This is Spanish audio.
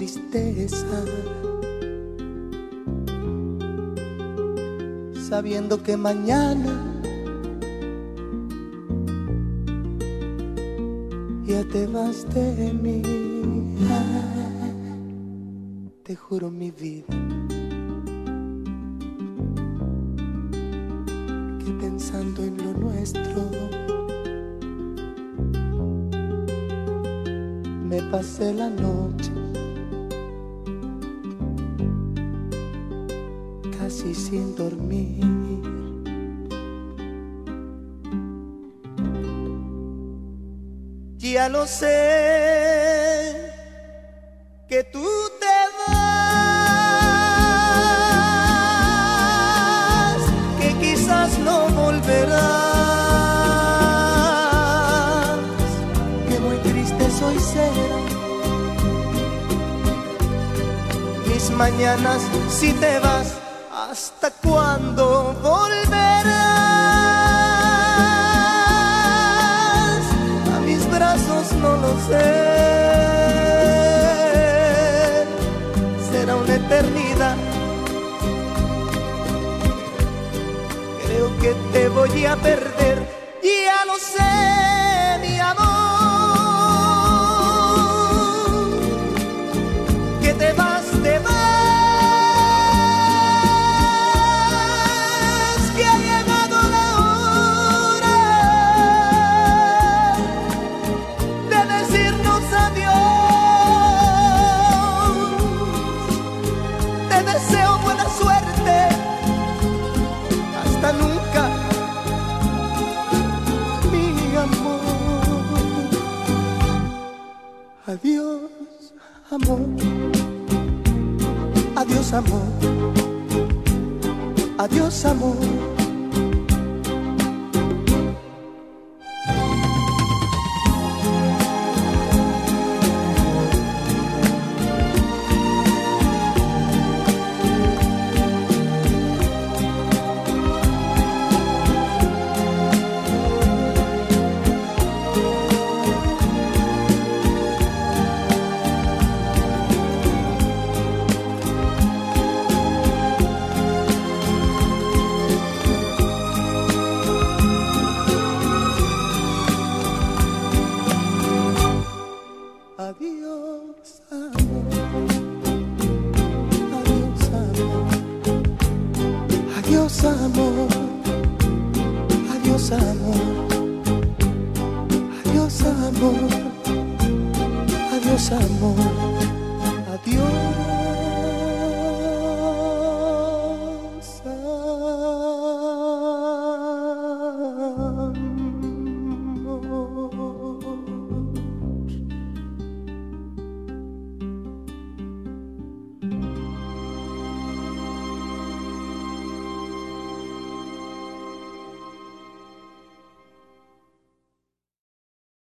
tristeza, sabiendo que mañana ya te vas de mí. Te juro mi vida que pensando en lo nuestro me pasé la noche casi sin dormir. Ya lo sé, que tú te vas, que quizás no volverás, que muy triste soy será mis mañanas si te vas. ¿Hasta cuándo volverás a mis brazos? No lo sé. Será una eternidad. Creo que te voy a perder. Ya lo sé, mi amor, que te vas, te vas. Nunca, mi amor. Adiós, amor. Adiós, amor. Adiós, amor. Adiós, amor. Adiós, amor. Adiós, amor. Adiós, amor. Adiós, amor. Adiós, amor.